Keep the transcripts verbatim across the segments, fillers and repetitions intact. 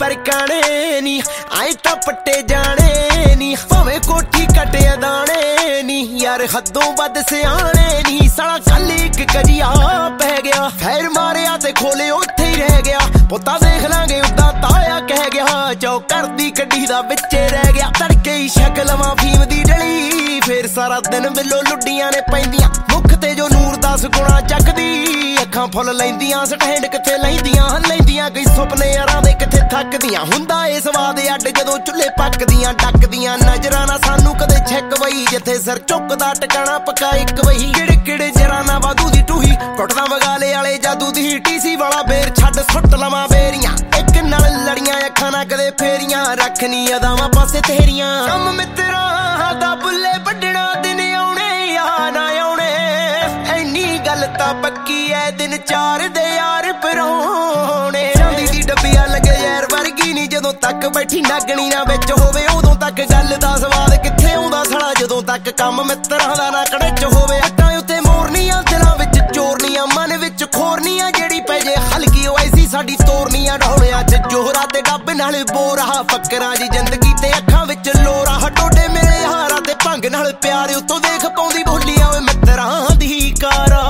फरकाने नी आए तां पट्टे जाने नी भावें कोठी कटिया दाने नी यार हदों वध सियाने नी साला कल एक कजिया पै गया खैर मारिया ते खोले उत्थे ही रह गया पुत्ता देख लांगे उदा ताया कह गया चौकर दी कड्डी दा विचे रह गया तड़के ही शक्ल मां फीम दी डली फिर सारा दिन बिलो लुड्डियां ने पैंदियां मुख ते जो नूर दस गुणा चकदी अखां फुल लैंदियां स्टैंड किथे लैंदियां लैंदियां कई सुपने यारां दे किथे थकदियां हुंदा ए स्वाद अड्ड जदों चुल्हे पकदियां डकदियां नजरां ना सानू कदे छक वही जिथे सिर झुकदा टकाना पक्का एक वही किड़े किड़े जरा ना वादू दी टूही टुटदा वगाले वाले जादू दी टीसी वाला बेर छड्ड सुट लवां बेरियां एक नाल लड़ियां अखां ना कदे फेरियां रखनी अदावां पासे तेरियां कम मित्रा दा बुल्ले वड्डणा दिन आउणे या ना आउणे ऐनी गल तां पक्की ऐ दिन चार दे यार पराउणे चांदी दी डब्बिया लगे यार वर्गी नी जदों तक बैठी नागणी ना विच होवे उदों तक गल दा स्वाद किथे आउंदा साला जदों तक कम मित्रां दा ना कड़च होवे अट्टां उत्ते मोरनियां दिलां विच चोरनियां मन विच खोरनियां जेड़ी पै जे हलकी ओ ऐसी साडी तोरनियां ढोलियां च जोहरा ते डब नाल बोरा फकरां दी जिंदगी ते अखां विच लोरा हटोडे मेरे यारां ते भंग नाल प्यार उत्तों देख पाउंदी बोलियां ओए मित्रां दी कारा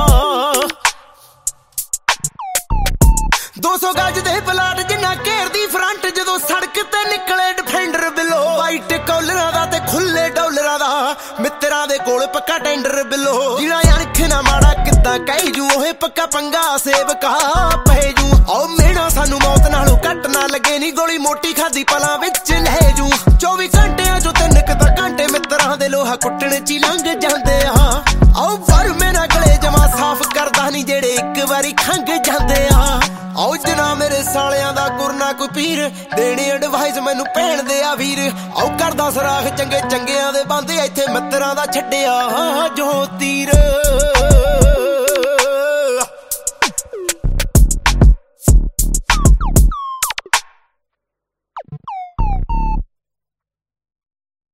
दो सौ गज दे पलाट जिन्ना घेरदी फ्रंट जदों सड़क ते निकले डिफेंडर बिलो वाइट कॉलरां दा ते खुले डॉलरां दा मित्रां दे कोल पक्का टेंडर बिलो जिहड़ा अणख ना माड़ा किद्दां कही जू ओहे पक्का पंगा सेवका पै जू ओ मेणा सानू मौत नालों घट ना लगे नी गोली मोटी खादी पलां विच ले जू चौबी घंटियां चों तीन क घंटे मित्रां दे लोहा कुੱਟਣ च लंघ जांदे आ आओ पर मेरा गले जमा साफ करदा नी जेड़े एक वारी खंघ जांदे आ आओ जना मेरे सालियां दा गुरना कोई पीर देनी एडवाइस मैनू भैन दे आ वीर आओ करदा सराख चंगे चंगियां दे बंदे इत्थे मित्रां दा छड्डिया जो तीर।